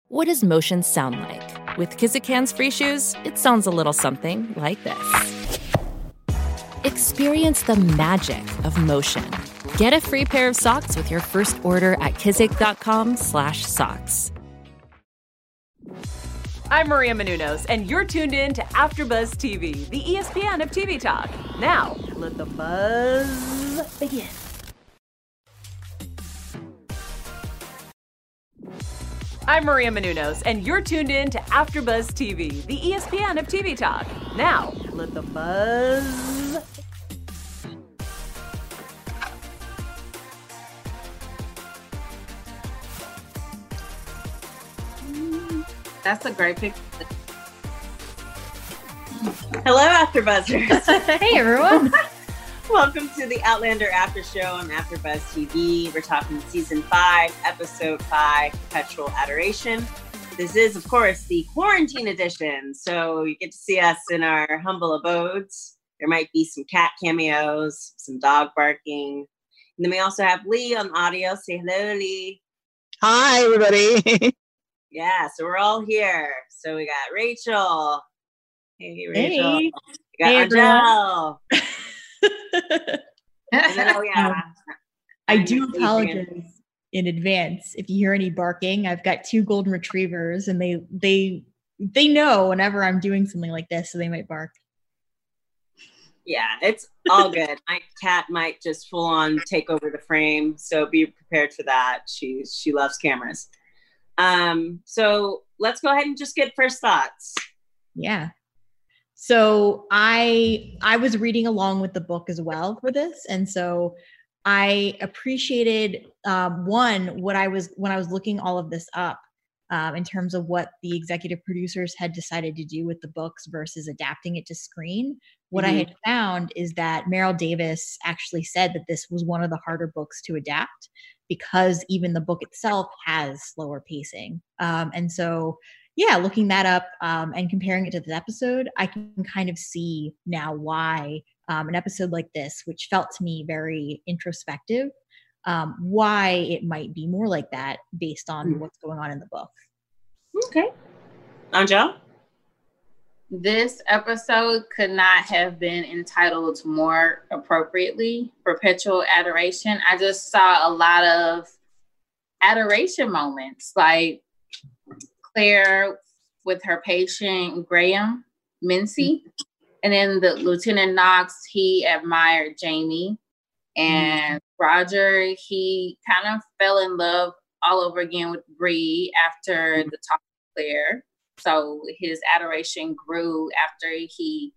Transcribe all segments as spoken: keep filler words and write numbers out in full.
What does motion sound like? With Kizikans free shoes, it sounds a little something like this. Experience the magic of motion. Get a free pair of socks with your first order at kizik.com slash socks. I'm Maria Menounos, and you're tuned in to AfterBuzz T V, the E S P N of T V talk. Now, let the buzz begin. I'm Maria Menounos, and you're tuned in to AfterBuzz T V, the E S P N of T V talk. Now, let the buzz. That's a great picture. Hello, AfterBuzzers. Hey, everyone. Welcome to the Outlander After Show on AfterBuzz T V. We're talking season five, episode five, Perpetual Adoration. This is, of course, the quarantine edition, so you get to see us in our humble abodes. There might be some cat cameos, some dog barking. And then we also have Lee on audio. Say hello, Lee. Hi, everybody. Yeah, so we're all here. So we got Rachel. Hey, Rachel. Hey. We got Hey, Angel. And then, oh, yeah. Um, I do apologize in advance if you hear any barking. I've got two golden retrievers, and they they they know whenever I'm doing something like this, so they might bark. Yeah, it's all good. My cat might just full on take over the frame, so be prepared for that. She she loves cameras. Um, so let's go ahead and just get first thoughts. Yeah. So I I was reading along with the book as well for this, and so I appreciated um, one what I was when I was looking all of this up um, in terms of what the executive producers had decided to do with the books versus adapting it to screen. What mm-hmm. I had found is that Meryl Davis actually said that this was one of the harder books to adapt because even the book itself has slower pacing, um, and so. Yeah, looking that up um, and comparing it to this episode, I can kind of see now why um, an episode like this, which felt to me very introspective, um, why it might be more like that based on mm. what's going on in the book. Okay. Anja? This episode could not have been entitled more appropriately, Perpetual Adoration. I just saw a lot of adoration moments, like Claire with her patient Graham Mincy, and then the Lieutenant Knox, he admired Jamie, and mm-hmm. Roger, he kind of fell in love all over again with Bree after the talk with Claire. So his adoration grew after he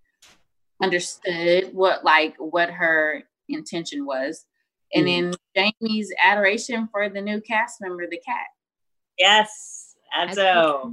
understood what like what her intention was, and mm-hmm. then Jamie's adoration for the new cast member, the cat. Yes. So,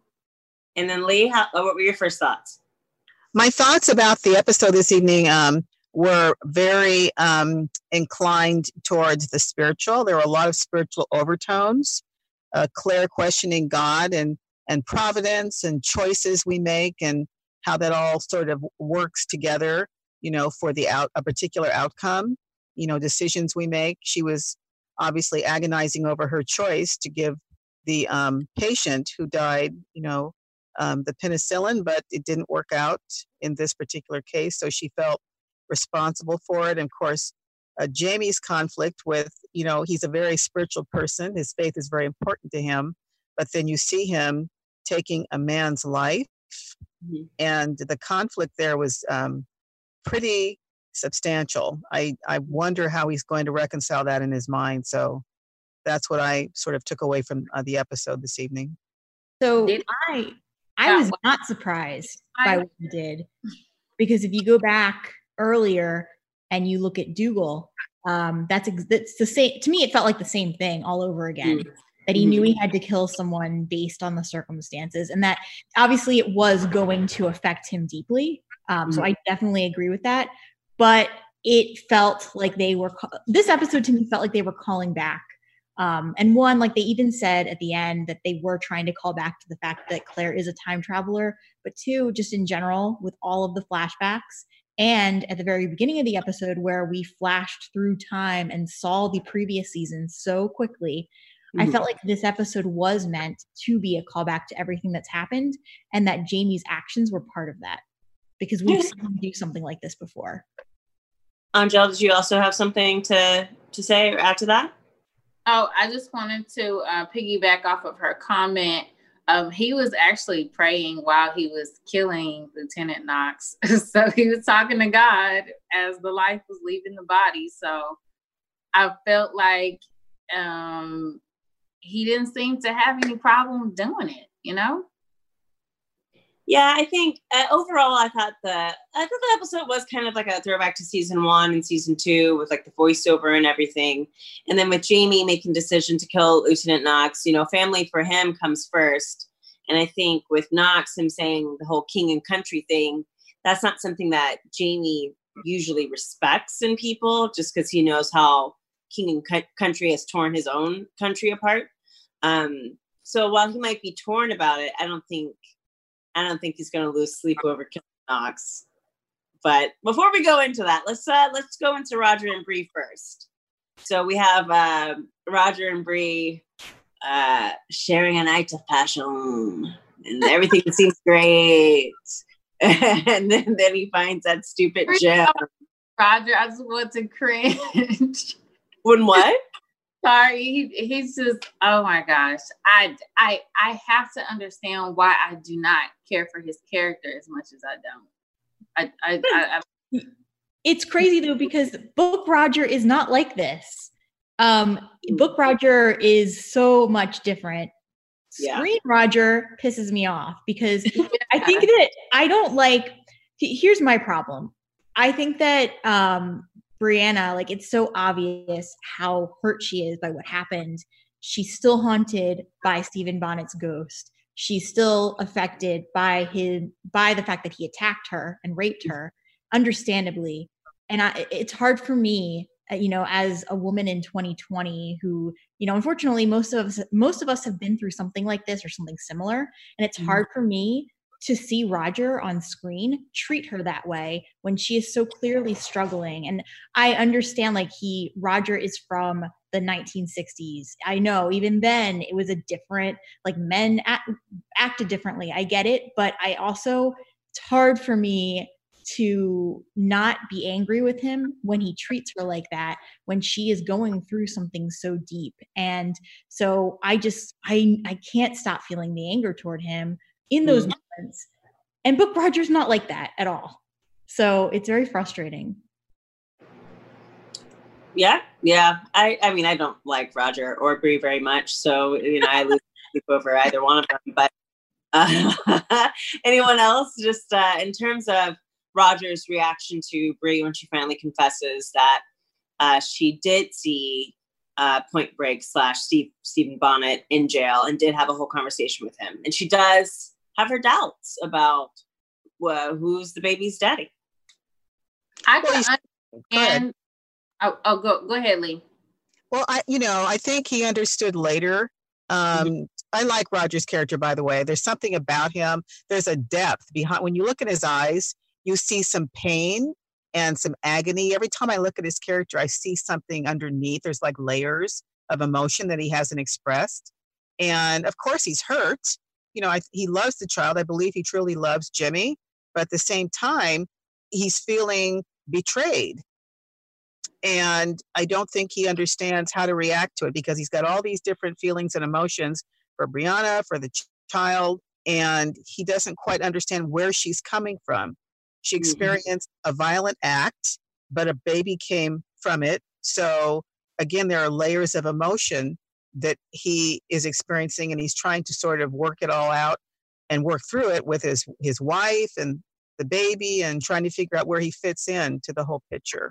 and then Lee, how, what were your first thoughts? My thoughts about the episode this evening um, were very um, inclined towards the spiritual. There were a lot of spiritual overtones. Uh, Claire questioning God and and providence and choices we make and how that all sort of works together, you know, for the out a particular outcome. You know, decisions we make. She was obviously agonizing over her choice to give the um, patient who died, you know, um, the penicillin, but it didn't work out in this particular case. So she felt responsible for it. And of course, uh, Jamie's conflict with, you know, he's a very spiritual person. His faith is very important to him. But then you see him taking a man's life. Mm-hmm. And the conflict there was um, pretty substantial. I, I wonder how he's going to reconcile that in his mind. So that's what I sort of took away from uh, the episode this evening. So I I was not surprised by what he did, because if you go back earlier and you look at Dougal, um, that's ex- that's the same. To me, it felt like the same thing all over again. Mm-hmm. That he knew he had to kill someone based on the circumstances, and that obviously it was going to affect him deeply. Um, mm-hmm. So I definitely agree with that. But it felt like they were. This episode to me felt like they were calling back. Um, and one, like they even said at the end that they were trying to call back to the fact that Claire is a time traveler, but two, just in general, with all of the flashbacks and at the very beginning of the episode where we flashed through time and saw the previous season so quickly, Mm-hmm. I felt like this episode was meant to be a callback to everything that's happened, and that Jamie's actions were part of that, because we've seen him do something like this before. Angel, did you also have something to, to say or add to that? Oh, I just wanted to uh, piggyback off of her comment. Um, he was actually praying while he was killing Lieutenant Knox. So he was talking to God as the life was leaving the body. So I felt like um, he didn't seem to have any problem doing it, you know? Yeah, I think uh, overall, I thought the I thought the episode was kind of like a throwback to season one and season two with like the voiceover and everything. And then with Jamie making decision to kill Lieutenant Knox, you know, family for him comes first. And I think with Knox, him saying the whole king and country thing, that's not something that Jamie usually respects in people, just because he knows how king and cu- country has torn his own country apart. Um, so while he might be torn about it, I don't think I don't think he's going to lose sleep over killing Knox. But before we go into that, let's uh, let's go into Roger and Bree first. So we have uh, Roger and Bree uh, sharing a night of passion, and everything seems great. And then, then he finds that stupid gem. Roger, I just want to cringe. When what? Sorry, he, he's just, oh my gosh. I, I, I have to understand why I do not care for his character as much as I don't. I, I, I, I It's crazy though, because Book Roger is not like this. Um, Book Roger is so much different. Yeah. Screen Roger pisses me off because yeah. I think that I don't like, here's my problem. I think that, um, Brianna, like, it's so obvious how hurt she is by what happened. She's still haunted by Stephen Bonnet's ghost. She's still affected by his by the fact that he attacked her and raped her, understandably. And I, it's hard for me, you know, as a woman in twenty twenty who, you know, unfortunately, most of us most of us have been through something like this or something similar, and it's mm-hmm. hard for me to see Roger on screen treat her that way when she is so clearly struggling. And I understand, like, he, Roger is from the nineteen sixties. I know even then it was a different, like, men act, acted differently. I get it. But I also, it's hard for me to not be angry with him when he treats her like that, when she is going through something so deep. And so I just, I, I can't stop feeling the anger toward him in those mm. moments. And Book Roger's not like that at all. So it's very frustrating. Yeah, yeah. I, I mean, I don't like Roger or Bree very much. So, you know, I lose sleep over either one of them. But uh, anyone else, just uh, in terms of Roger's reaction to Bree when she finally confesses that uh, she did see uh, Point Break slash Steve, Stephen Bonnet in jail and did have a whole conversation with him. And she does have her doubts about uh, who's the baby's daddy. I can understand. Oh, oh, go go ahead, Lee. Well, I you know I think he understood later. Um, mm-hmm. I like Roger's character, by the way. There's something about him. There's a depth behind. When you look in his eyes, you see some pain and some agony. Every time I look at his character, I see something underneath. There's like layers of emotion that he hasn't expressed. And of course, he's hurt. You know, I, he loves the child. I believe he truly loves Jimmy. But at the same time, he's feeling betrayed. And I don't think he understands how to react to it because he's got all these different feelings and emotions for Brianna, for the ch- child, and he doesn't quite understand where she's coming from. She experienced mm-hmm. a violent act, but a baby came from it. So again, there are layers of emotion that he is experiencing, and he's trying to sort of work it all out and work through it with his, his wife and the baby and trying to figure out where he fits in to the whole picture.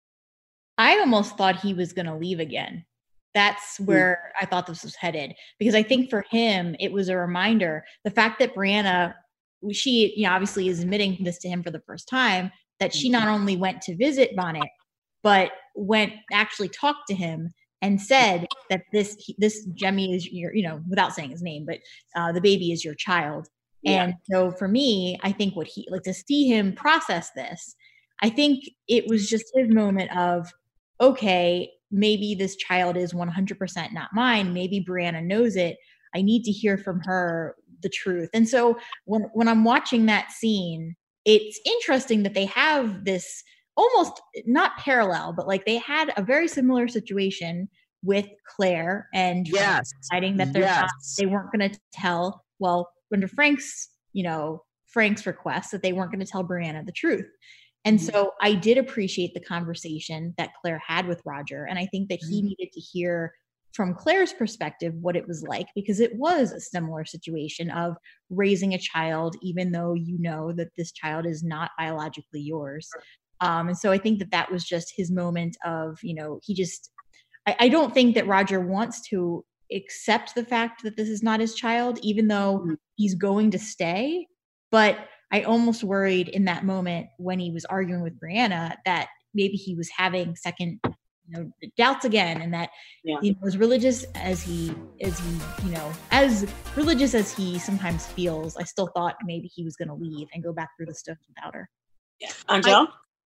I almost thought he was going to leave again. That's where mm. I thought this was headed, because I think for him, it was a reminder, the fact that Brianna, she, you know, obviously is admitting this to him for the first time, that she not only went to visit Bonnet, but went actually talked to him and said that this, this Jemmy is your, you know, without saying his name, but uh, the baby is your child. Yeah. And so for me, I think what he, like, to see him process this, I think it was just his moment of, okay, maybe this child is one hundred percent not mine. Maybe Brianna knows it. I need to hear from her the truth. And so when, when I'm watching that scene, it's interesting that they have this almost not parallel, but like they had a very similar situation with Claire and yes. deciding that they're yes. not, they weren't going to tell, well, under Frank's, you know, Frank's request that they weren't going to tell Brianna the truth. And mm-hmm. so I did appreciate the conversation that Claire had with Roger. And I think that he mm-hmm. needed to hear from Claire's perspective what it was like, because it was a similar situation of raising a child, even though you know that this child is not biologically yours. Um, and so I think that that was just his moment of, you know, he just, I, I don't think that Roger wants to accept the fact that this is not his child, even though mm-hmm. he's going to stay. But I almost worried in that moment when he was arguing with Brianna that maybe he was having second, you know, doubts again, and that yeah. you know, as religious as he, as he, you know, as religious as he sometimes feels, I still thought maybe he was going to leave and go back through the stuff without her. Yeah, Angel.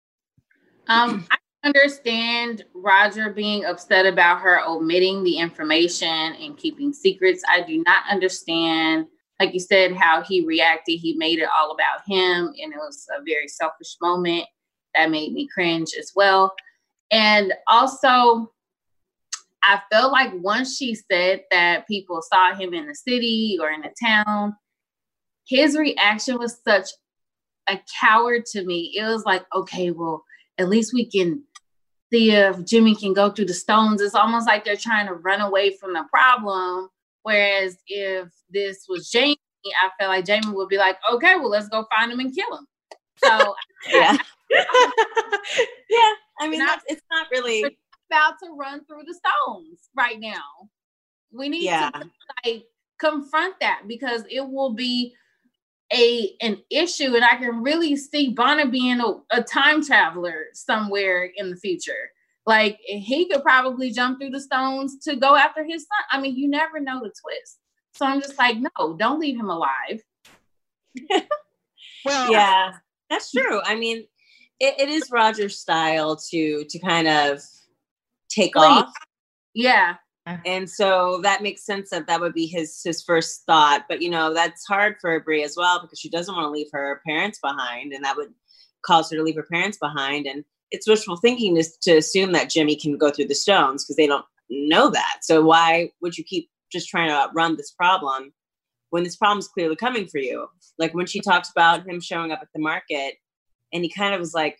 Um, I understand Roger being upset about her omitting the information and keeping secrets. I do not understand, like you said, how he reacted. He made it all about him, and it was a very selfish moment that made me cringe as well. And also, I felt like once she said that people saw him in the city or in the town, his reaction was such a coward to me. It was like, okay, well, at least we can see if Jimmy can go through the stones. It's almost like they're trying to run away from the problem. Whereas if this was Jamie, I feel like Jamie would be like, okay, well, let's go find him and kill him. So yeah. yeah. I mean, that's, it's not really about to run through the stones right now. We need yeah. to like confront that, because it will be a an issue, and I can really see Bonner being a, a time traveler somewhere in the future. Like, he could probably jump through the stones to go after his son. I mean, you never know the twist. So I'm just like, no, don't leave him alive. Well, yeah, that's true. I mean, it, it is Roger's style to to kind of take Please. off. Yeah. And so that makes sense that that would be his his first thought. But, you know, that's hard for Brie as well, because she doesn't want to leave her parents behind, and that would cause her to leave her parents behind. And it's wishful thinking to, to assume that Jimmy can go through the stones, because they don't know that. So why would you keep just trying to outrun this problem when this problem is clearly coming for you? Like when she talks about him showing up at the market, and he kind of was like,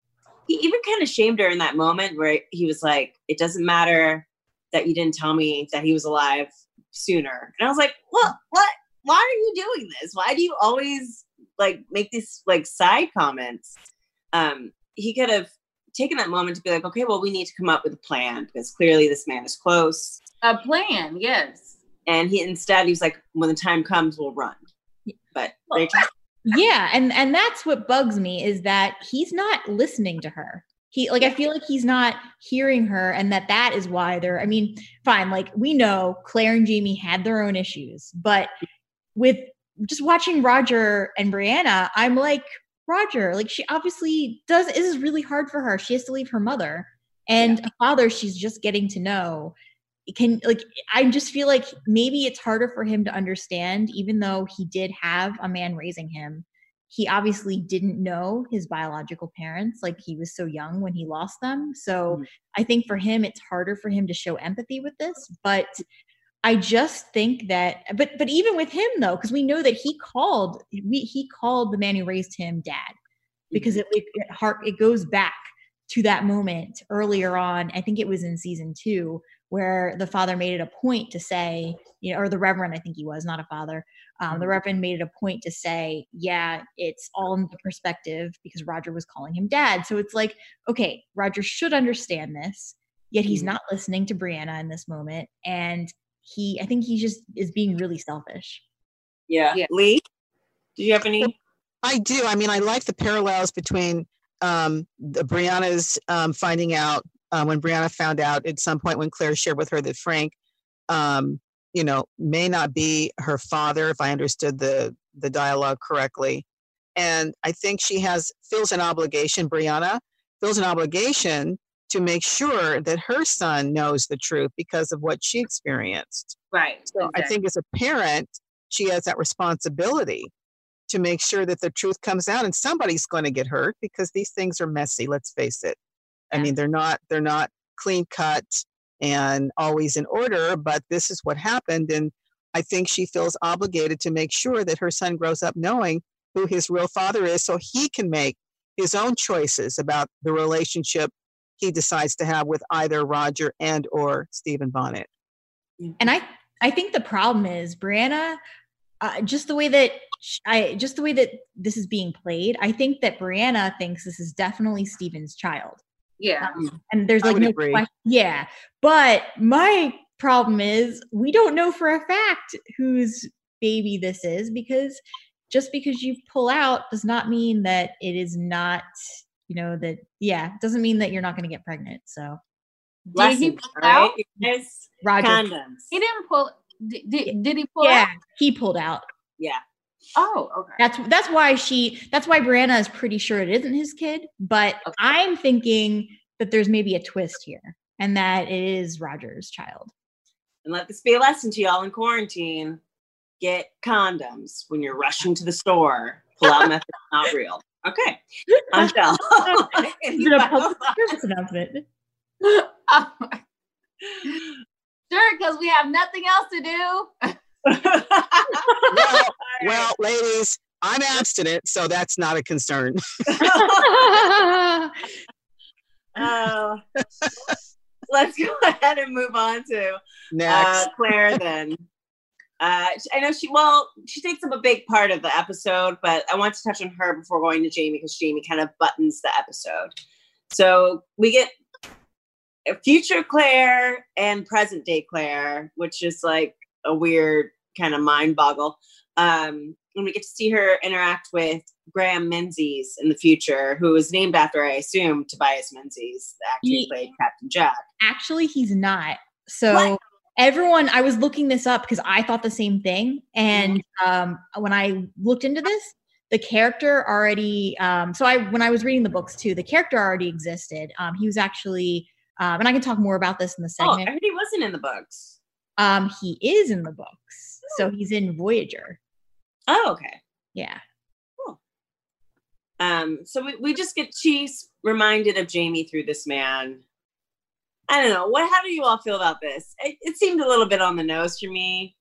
he even kind of shamed her in that moment where he was like, it doesn't matter that you didn't tell me that he was alive sooner. And I was like, well, what, why are you doing this? Why do you always like make these like side comments? Um, he could have taken that moment to be like, okay, well, we need to come up with a plan, because clearly this man is close. A plan, yes. And he instead, he was like, when the time comes, we'll run. But Rachel? Yeah, and and that's what bugs me, is that he's not listening to her. He like, I feel like he's not hearing her, and that that is why they're, I mean, fine. Like, we know Claire and Jamie had their own issues, but with just watching Roger and Brianna, I'm like, Roger, like, she obviously does, this is really hard for her. She has to leave her mother and yeah. a father she's just getting to know. It can, like, I just feel like maybe it's harder for him to understand, even though he did have a man raising him. He obviously didn't know his biological parents. Like, he was so young when he lost them. So mm-hmm. I think for him, it's harder for him to show empathy with this. But I just think that, but but even with him though, because we know that he called, we, he called the man who raised him dad, because it, it, it, heart, it goes back to that moment earlier on. I think it was in season two, where the father made it a point to say, you know, or the Reverend, I think he was, not a father. Um, the Reverend made it a point to say, yeah, it's all in the perspective, because Roger was calling him dad. So it's like, okay, Roger should understand this, yet he's not listening to Brianna in this moment. And he, I think he just is being really selfish. Yeah. yeah. Lee, do you have any? I do. I mean, I like the parallels between um, the Brianna's um, finding out, uh, when Brianna found out at some point when Claire shared with her that Frank, um, you know, may not be her father, if I understood the, the dialogue correctly. And I think she has, feels an obligation, Brianna feels an obligation to make sure that her son knows the truth because of what she experienced. Right. So exactly. I think as a parent, she has that responsibility to make sure that the truth comes out, and somebody's going to get hurt because these things are messy. Let's face it. I mean, they're not, they're not clean cut and always in order, but this is what happened. And I think she feels obligated to make sure that her son grows up knowing who his real father is, so he can make his own choices about the relationship he decides to have with either Roger and or Stephen Bonnet. And I, I think the problem is Brianna, uh, just the way that sh- I, just the way that this is being played. I think that Brianna thinks this is definitely Stephen's child. Yeah. Um, and there's I like would no agree. question. Yeah. But my problem is we don't know for a fact whose baby this is, because just because you pull out does not mean that it is not, you know, that, yeah, doesn't mean that you're not going to get pregnant. So Did he Lessons, pull right? out? You guys, Roger, condoms. He didn't pull. Did, did, did he pull yeah, out? he pulled out. Yeah. Oh, okay. That's that's why she that's why Brianna is pretty sure it isn't his kid, but Okay. I'm thinking that there's maybe a twist here and that it is Roger's child. And let this be a lesson to y'all in quarantine. Get condoms when you're rushing to the store. Pull out method not real. Okay. Angel. Is it a public service announcement? Oh my- Sure, because we have nothing else to do. Well, well, ladies, I'm abstinent, so that's not a concern. Uh, let's go ahead and move on to Next. uh, Claire then. Uh, I know she, well, she takes up a big part of the episode, but I want to touch on her before going to Jamie because Jamie kind of buttons the episode. So we get a future Claire and present day Claire, which is like a weird kind of mind boggle. Um, and we get to see her interact with Graham Menzies in the future, who is named after, I assume, Tobias Menzies, the actor who He- played Captain Jack. Actually, he's not. So What? everyone, I was looking this up because I thought the same thing. And um, when I looked into this, the character already, um, so I, when I was reading the books too, the character already existed. Um, he was actually, um, and I can talk more about this in the Oh, I segment. heard he wasn't in the books. Um, he is in the books. So he's in Voyager. Oh, okay. Yeah. Um, so we, we just get she's reminded of Jamie through this man. I don't know. What how do you all feel about this? It, it seemed a little bit on the nose for me.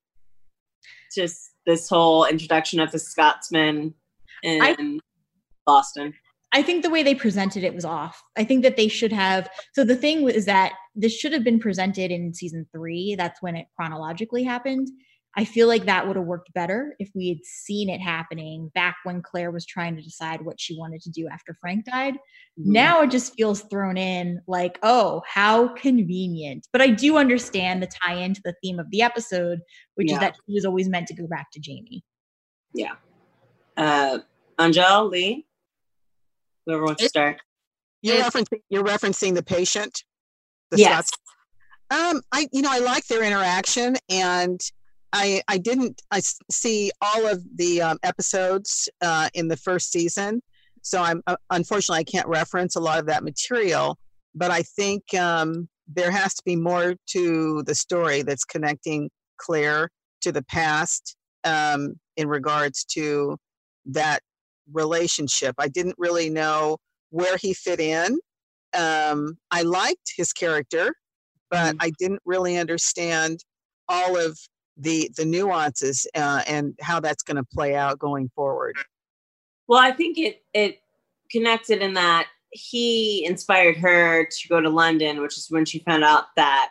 Just this whole introduction of the Scotsman in I- Boston. I think the way they presented it was off. I think that they should have. So the thing is that this should have been presented in season three. That's when it chronologically happened. I feel like that would have worked better if we had seen it happening back when Claire was trying to decide what she wanted to do after Frank died. Mm-hmm. Now it just feels thrown in like, oh, how convenient. But I do understand the tie into the theme of the episode, which Yeah. is that she was always meant to go back to Jamie. Yeah. Uh, Angel, Lee, whoever wants to start. You're It's- referencing you're referencing the patient. The Yes. Scots- Um, I you know I like their interaction, and I I didn't I s- see all of the um, episodes uh, in the first season, so I'm uh, unfortunately I can't reference a lot of that material. But I think um, there has to be more to the story that's connecting Claire to the past um, in regards to that relationship. I didn't really know where he fit in. Um, I liked his character, but I didn't really understand all of the the nuances uh, and how that's going to play out going forward. Well, I think it it connected in that he inspired her to go to London, which is when she found out that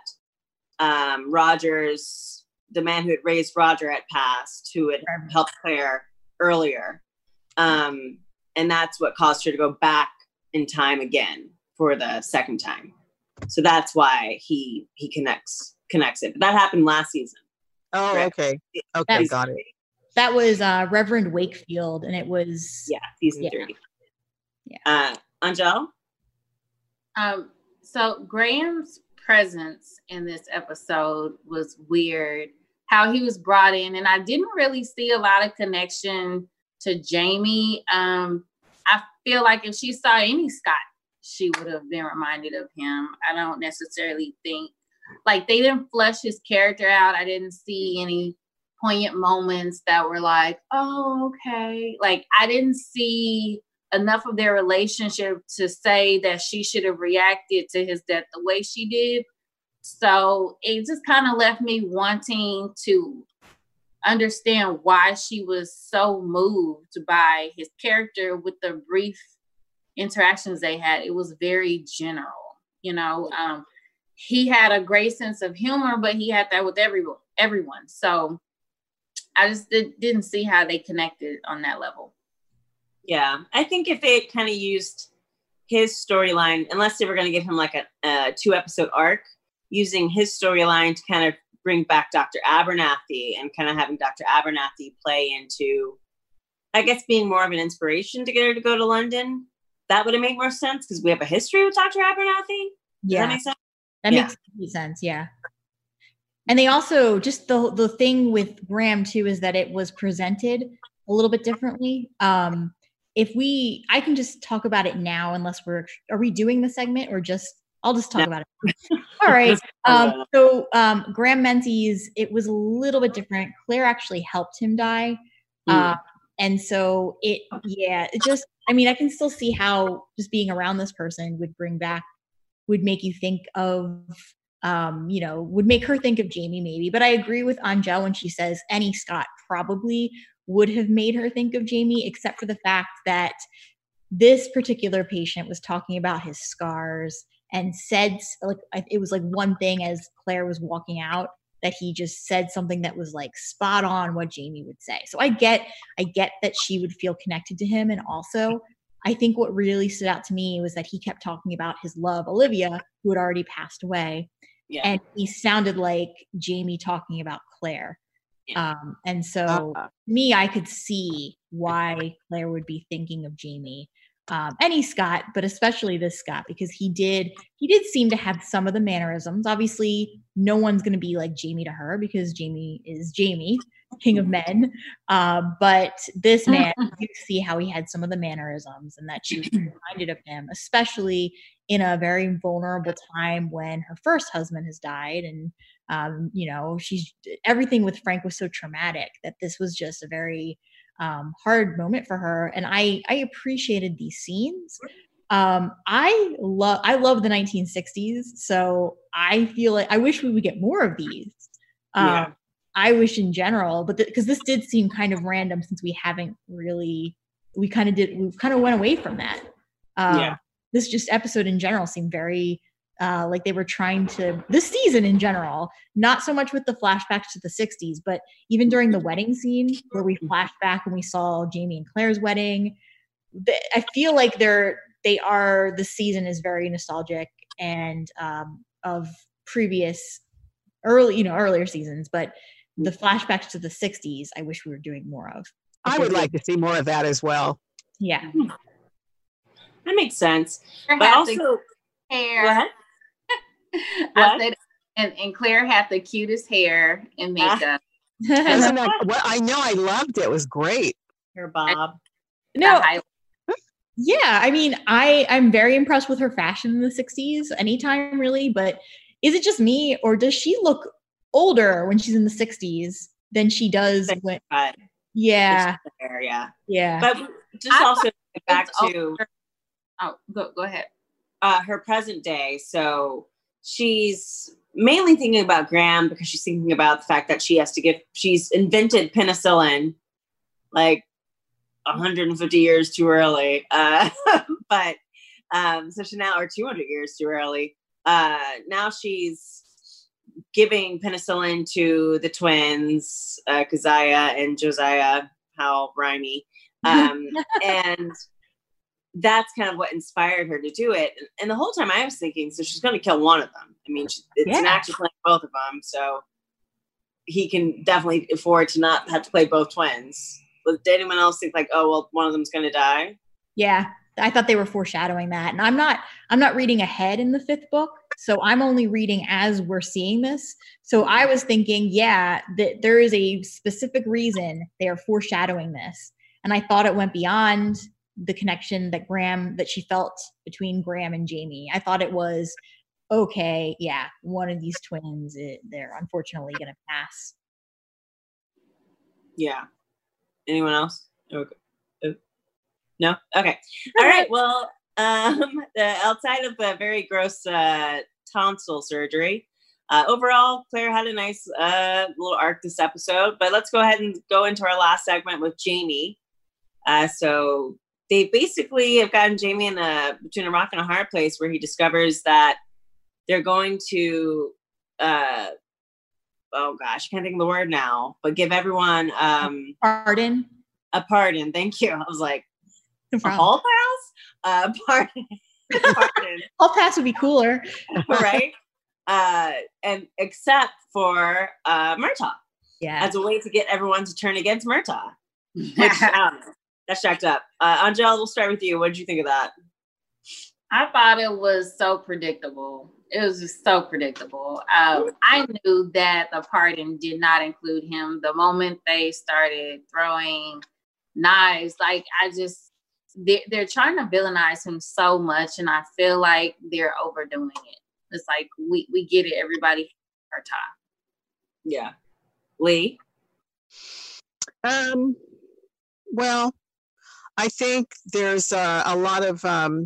um, Roger's, the man who had raised Roger, had passed, who had helped Claire earlier. Um, and that's what caused her to go back in time again for the second time. So that's why he he connects connects it. But that happened last season. Oh, Right. okay, okay, That's- got it. That was uh, Reverend Wakefield, and it was Yeah, season Yeah. three. Yeah. Uh, Angel? Um, so Graham's presence in this episode was weird. How he was brought in, and I didn't really see a lot of connection to Jamie. Um, I feel like if she saw any Scott she would have been reminded of him. I don't necessarily think, like, they didn't flesh his character out. I didn't see any poignant moments that were like, oh, okay. Like, I didn't see enough of their relationship to say that she should have reacted to his death the way she did. So it just kind of left me wanting to understand why she was so moved by his character with the brief interactions they had. It was very general, you know. Um, he had a great sense of humor, but he had that with everyone. Everyone. So I just did, didn't see how they connected on that level. Yeah, I think if they kind of used his storyline, unless they were going to give him like a, a two episode arc, using his storyline to kind of bring back Doctor Abernathy and kind of having Doctor Abernathy play into, I guess, being more of an inspiration to get her to go to London, that would have made more sense because we have a history with Doctor Abernathy. Does yeah. that make sense? That yeah. makes complete sense. Yeah. And they also, just the the thing with Graham too, is that it was presented a little bit differently. Um, if we, I can just talk about it now, unless we're, are we doing the segment or just, I'll just talk no. about it. All right. Um, so um, Graham Menzies, it was a little bit different. Claire actually helped him die. Mm. Uh, and so it, yeah, it just, I mean, I can still see how just being around this person would bring back, would make you think of, um, you know, would make her think of Jamie maybe. But I agree with Angel when she says Annie Scott probably would have made her think of Jamie, except for the fact that this particular patient was talking about his scars and said, like, it was like one thing as Claire was walking out that he just said something that was like spot on what Jamie would say. So I get, I get that she would feel connected to him. And also I think what really stood out to me was that he kept talking about his love, Olivia, who had already passed away. Yeah. And he sounded like Jamie talking about Claire. Yeah. Um, and so uh-huh. me, I could see why Claire would be thinking of Jamie. Um, any Scott, but especially this Scott, because he did he did seem to have some of the mannerisms. Obviously, no one's going to be like Jamie to her because Jamie is Jamie, King of Men. Uh, but this man, you see how he had some of the mannerisms and that she was reminded of him, especially in a very vulnerable time when her first husband has died. And, um, you know, she's everything with Frank was so traumatic that this was just a very um, hard moment for her. And I, I appreciated these scenes. Um, I love, I love the nineteen sixties. So I feel like I wish we would get more of these. Um, yeah. I wish in general, but because th- this did seem kind of random since we haven't really, we kind of did, we kind of went away from that. Um, yeah. This just episode in general seemed very uh, like they were trying to, this season in general, not so much with the flashbacks to the sixties, but even during the wedding scene where we flashed back and we saw Jamie and Claire's wedding. Th- I feel like they're, they are, the season is very nostalgic and um, of previous early, you know, earlier seasons, but the flashbacks to the sixties, I wish we were doing more of. I would like to see more of that as well. Yeah. That makes sense. Claire but also, hair. What? I said, and, and Claire had the cutest hair and makeup. Isn't that, well, I know, I loved it. It was great. Her bob. No. Yeah, I mean, I, I'm very impressed with her fashion in the sixties, anytime really, but is it just me or does she look older when she's in the sixties than she does when, yeah. Hair, yeah. Yeah. But just I also back to, older. oh, go, go ahead. Uh, her present day. So she's mainly thinking about Graham because she's thinking about the fact that she has to give, she's invented penicillin like one hundred fifty years too early. Uh, but, um, so she now, or two hundred years too early. Uh, now she's giving penicillin to the twins, uh, Keziah and Josiah, how rhymey. Um, and that's kind of what inspired her to do it. And the whole time I was thinking, so she's going to kill one of them. I mean, she, it's yeah. an actor playing both of them. So he can definitely afford to not have to play both twins. Did anyone else think like, oh, well, one of them's going to die? Yeah. I thought they were foreshadowing that. And I'm not, I'm not reading ahead in the fifth book. So I'm only reading as we're seeing this. So I was thinking, yeah, that there is a specific reason they are foreshadowing this. And I thought it went beyond the connection that Graham, that she felt between Graham and Jamie. I thought it was, okay, yeah, one of these twins, it, they're unfortunately going to pass. Yeah. Anyone else? Okay. No? Okay. All right. Well, um, the, outside of the very gross uh, tonsil surgery, uh, overall, Claire had a nice uh, little arc this episode. But let's go ahead and go into our last segment with Jamie. Uh, so they basically have gotten Jamie in a between a rock and a hard place where he discovers that they're going to, uh, oh gosh, I can't think of the word now, but give everyone um, pardon. A pardon. Thank you. I was like, No a hall pass? Uh, pardon. Pardon. Hall pass would be cooler. Right? Uh, and except for uh, Murtaugh. Yeah. As a way to get everyone to turn against Murtaugh. Which, um, that's jacked up. Uh, Angel, we'll start with you. What did you think of that? I thought it was so predictable. It was just so predictable. Um, I knew that the pardon did not include him. The moment they started throwing knives, like I just, they're, they're trying to villainize him so much, and I feel like they're overdoing it. It's like, we, we get it, everybody our time. Yeah. Lee? Um, well, I think there's uh, a lot of, um,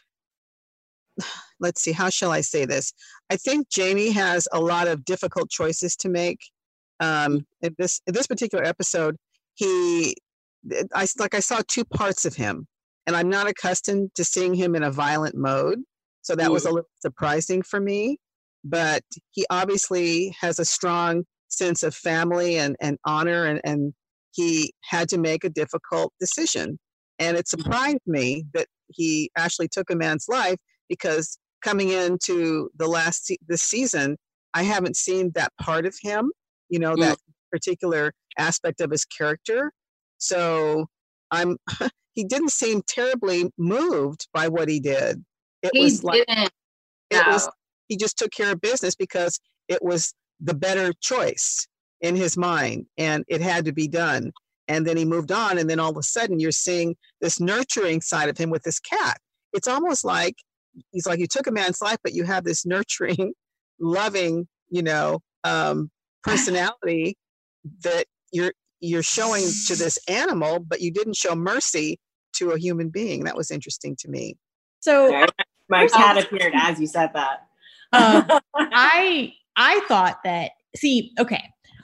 let's see, how shall I say this? I think Jamie has a lot of difficult choices to make. Um, in this in this particular episode, he, I like I saw two parts of him, and I'm not accustomed to seeing him in a violent mode, so that mm. was a little surprising for me. But he obviously has a strong sense of family and, and honor, and, and he had to make a difficult decision. And it surprised me that he actually took a man's life, because coming into the last se- this season, I haven't seen that part of him, you know, mm. that particular aspect of his character. So I'm he didn't seem terribly moved by what he did. It he was like didn't. it No. was he just took care of business because it was the better choice in his mind, and it had to be done. And then he moved on, and then all of a sudden you're seeing this nurturing side of him with this cat. It's almost like he's like, you took a man's life, but you have this nurturing, loving, you know, um, personality that you're you're showing to this animal, but you didn't show mercy to a human being. That was interesting to me. So my cat appeared as you said that. uh, I I thought that, see, okay,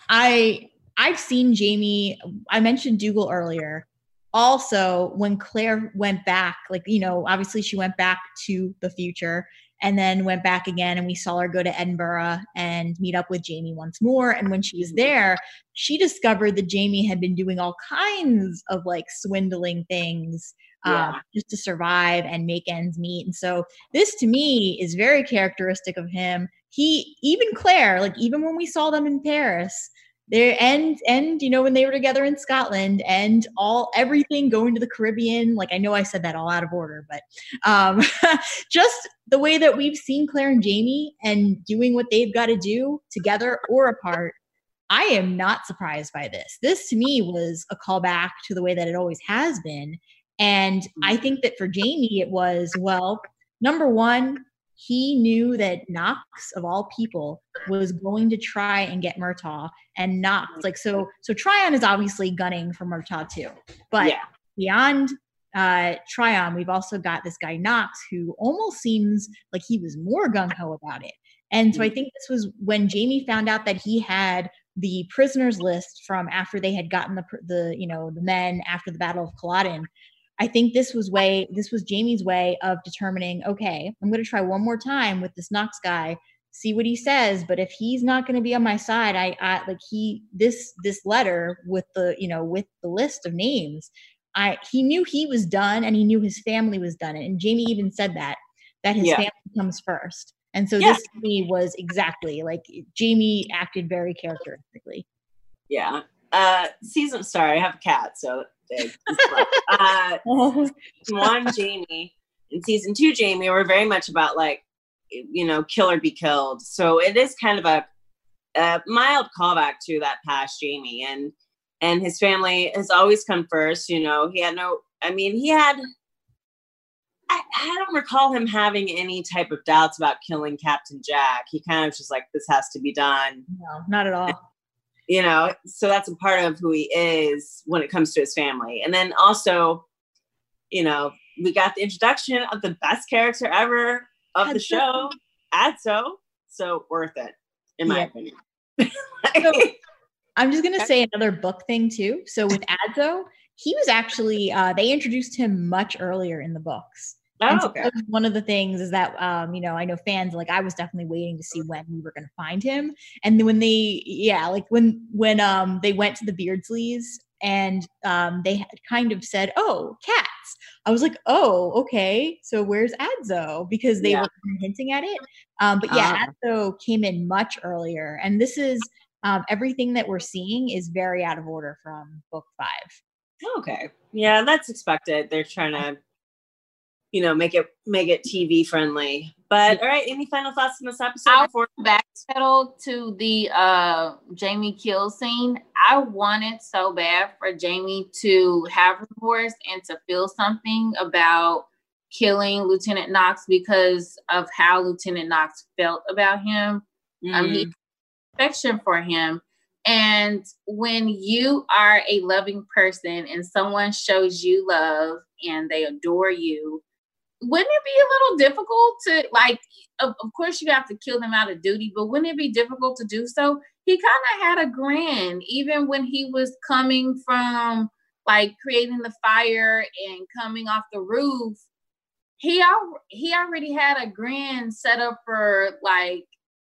I I've seen Jamie. I mentioned Dougal earlier. Also, when Claire went back, like, you know, obviously she went back to the future and then went back again, and we saw her go to Edinburgh and meet up with Jamie once more. And when she was there, she discovered that Jamie had been doing all kinds of like swindling things yeah. um, just to survive and make ends meet. And so this to me is very characteristic of him. He, even Claire, like even when we saw them in Paris, there and and you know when they were together in Scotland, and all everything going to the Caribbean, like I know I said that all out of order, but um just the way that we've seen Claire and Jamie and doing what they've got to do together or apart, I am not surprised by this. This to me was a callback to the way that it always has been. And I think that for Jamie it was, well, number one, he knew that Knox, of all people, was going to try and get Murtaugh, and Knox, like, so, so Tryon is obviously gunning for Murtaugh too, but yeah. beyond uh, Tryon, we've also got this guy Knox, who almost seems like he was more gung-ho about it. And so I think this was when Jamie found out that he had the prisoners list from after they had gotten the, the, you know, the men after the Battle of Culloden. I think this was way, this was Jamie's way of determining, okay, I'm going to try one more time with this Knox guy, see what he says. But if he's not going to be on my side, I, I like he, this, this letter with the, you know, with the list of names, I, he knew he was done, and he knew his family was done. And Jamie even said that, that his yeah. family comes first. And so yeah. this to me was exactly like Jamie acted very characteristically. Yeah. Uh, season, sorry, I have a cat, so uh, one Jamie and season two Jamie were very much about like, you know, kill or be killed. So it is kind of a, a mild callback to that past Jamie, and and his family has always come first. You know, he had no I mean, he had, I, I don't recall him having any type of doubts about killing Captain Jack. He kind of just like, this has to be done. No, not at all. You know, so that's a part of who he is when it comes to his family. And then also, you know, we got the introduction of the best character ever of the show, Adso. So worth it, in my Yeah. opinion. So, I'm just going to say another book thing too. So with Adso, he was actually, uh, they introduced him much earlier in the books. Oh, And so okay. that was one of the things is that, um, you know, I know fans, like I was definitely waiting to see when we were going to find him. And then when they, yeah, like when, when um, they went to the Beardsleys and um, they had kind of said, oh, cats. I was like, oh, okay. So where's Adso? Because they Yeah. were kind of hinting at it. Um, but yeah, Ah. Adso came in much earlier. And this is, um, everything that we're seeing is very out of order from book five. Okay. Yeah, that's expected. They're trying to, you know, make it make it T V friendly. But all right, any final thoughts on this episode I'll before backpedal to the uh Jamie kill scene. I wanted so bad for Jamie to have remorse and to feel something about killing Lieutenant Knox because of how Lieutenant Knox felt about him. Mm. Um, he had affection for him. And when you are a loving person and someone shows you love and they adore you, wouldn't it be a little difficult to, like, of, of course you have to kill them out of duty, but wouldn't it be difficult to do so? He kind of had a grin, even when he was coming from, like, creating the fire and coming off the roof. He, al- he already had a grin set up for, like,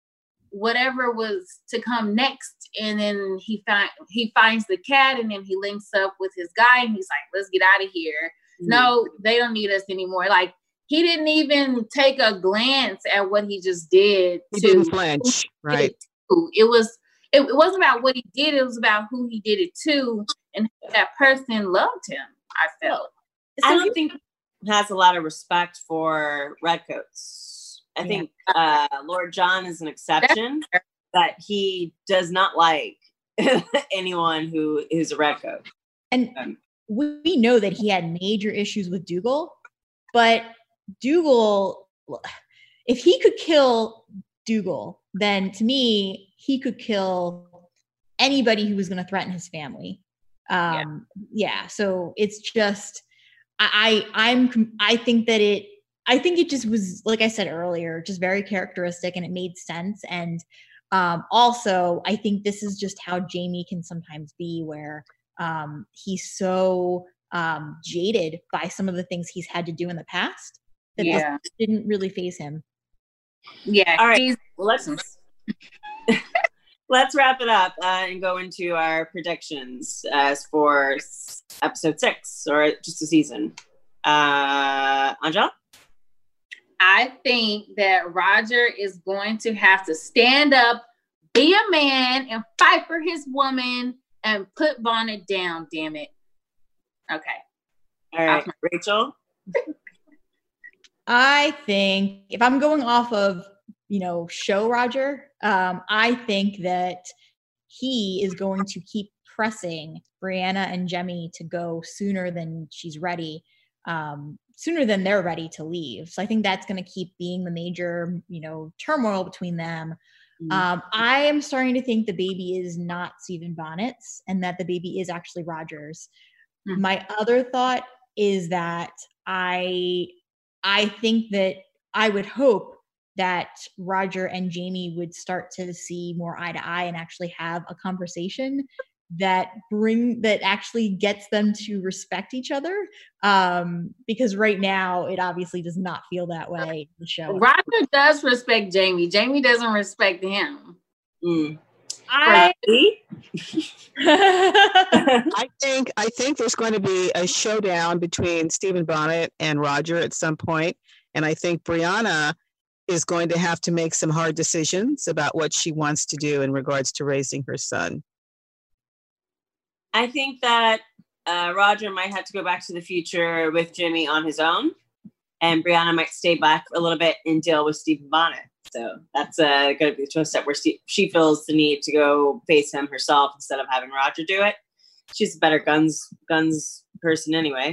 whatever was to come next. And then he find he finds the cat, and then he links up with his guy, and he's like, let's get out of here. Mm-hmm. No, they don't need us anymore. Like, he didn't even take a glance at what he just did. He to didn't flinch, right? It, it was it, it wasn't about what he did, it was about who he did it to, and that person loved him, I felt. I don't think he has a lot of respect for redcoats. I yeah. think uh, Lord John is an exception, but he does not like anyone who is a redcoat. And um, we know that he had major issues with Dougal, but Dougal, if he could kill Dougal, then to me, he could kill anybody who was going to threaten his family. Um, yeah. yeah. So it's just, I, I, I'm, I think that it, I think it just was, like I said earlier, just very characteristic, and it made sense. And um, also, I think this is just how Jamie can sometimes be, where um, he's so um, jaded by some of the things he's had to do in the past that yeah. this didn't really faze him. Yeah. All right. Well, let's let's wrap it up uh, and go into our predictions as for episode six, or just a season. Uh, Angela? I think that Roger is going to have to stand up, be a man, and fight for his woman, and put Bonnet down, damn it. Okay. All right. Rachel? I think if I'm going off of, you know, show Roger, um, I think that he is going to keep pressing Brianna and Jemmye to go sooner than she's ready. Um, sooner than they're ready to leave. So I think that's going to keep being the major, you know, turmoil between them. Mm-hmm. Um, I am starting to think the baby is not Stephen Bonnet's, and that the baby is actually Roger's. Mm-hmm. My other thought is that I, I think that I would hope that Roger and Jamie would start to see more eye to eye and actually have a conversation that bring that actually gets them to respect each other, um because right now it obviously does not feel that way. The show Roger does respect Jamie. Jamie doesn't respect him. mm. I I think I think there's going to be a showdown between Stephen Bonnet and Roger at some point, and I think Brianna is going to have to make some hard decisions about what she wants to do in regards to raising her son. I think that uh, Roger might have to go back to the future with Jimmy on his own, and Brianna might stay back a little bit and deal with Stephen Bonnet. So that's uh, going to be a twist step where Steve, she feels the need to go face him herself instead of having Roger do it. She's a better guns guns person anyway.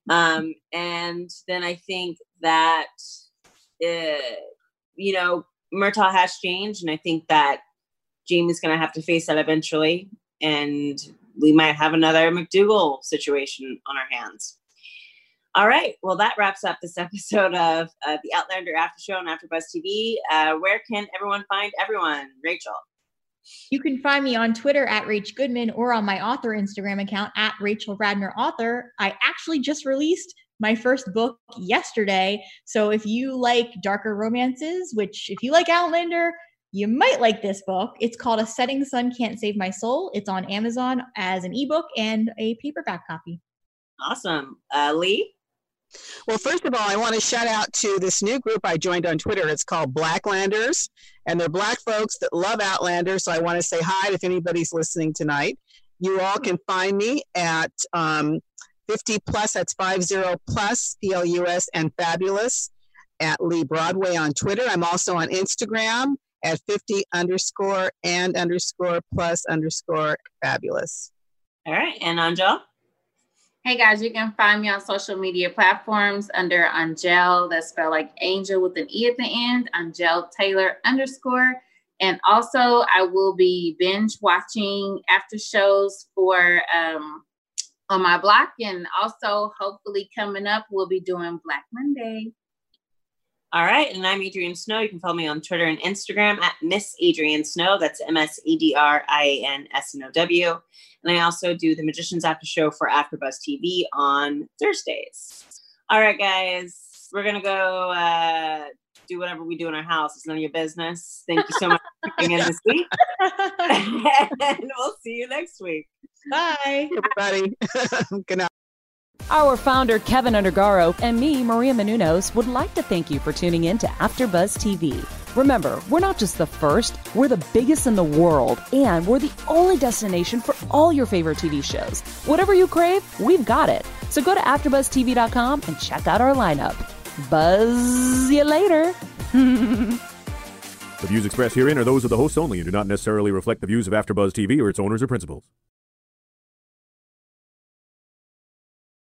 Um, and then I think that, uh, you know, Murtaugh has changed. And I think that Jamie's going to have to face that eventually. And we might have another McDougal situation on our hands. All right. Well, that wraps up this episode of uh, the Outlander After Show on AfterBuzz T V. Uh, where can everyone find everyone? Rachel. You can find me on Twitter at Rach Goodman or on my author Instagram account at Rachel Radner Author. I actually just released my first book yesterday. So if you like darker romances, which if you like Outlander, you might like this book. It's called A Setting Sun Can't Save My Soul. It's on Amazon as an ebook and a paperback copy. Awesome. Uh, Lee? Well, first of all, I want to shout out to this new group I joined on Twitter. It's called Blacklanders, and they're Black folks that love Outlander. So I want to say hi if anybody's listening tonight. You all can find me at um, fifty plus, that's five zero plus, P L U S, and Fabulous at Lee Broadway on Twitter. I'm also on Instagram at fifty underscore and underscore plus underscore fabulous. All right. And Anjel? Hey guys, you can find me on social media platforms under Angel, that's spelled like angel with an E at the end, Angel Taylor underscore. And also I will be binge watching after shows for um, on my block. And also hopefully coming up, we'll be doing Black Monday. All right. And I'm Adrienne Snow. You can follow me on Twitter and Instagram at Miss Adrienne Snow. That's M S A D R I A N S N O W. And I also do the Magicians After Show for AfterBuzz T V on Thursdays. All right, guys. We're going to go uh, do whatever we do in our house. It's none of your business. Thank you so much for coming in this week. And we'll see you next week. Bye. Everybody. Good night. Our founder, Kevin Undergaro, and me, Maria Menounos, would like to thank you for tuning in to AfterBuzz T V. Remember, we're not just the first, we're the biggest in the world, and we're the only destination for all your favorite T V shows. Whatever you crave, we've got it. So go to after buzz T V dot com and check out our lineup. Buzz you later. The views expressed herein are those of the hosts only and do not necessarily reflect the views of AfterBuzz T V or its owners or principals.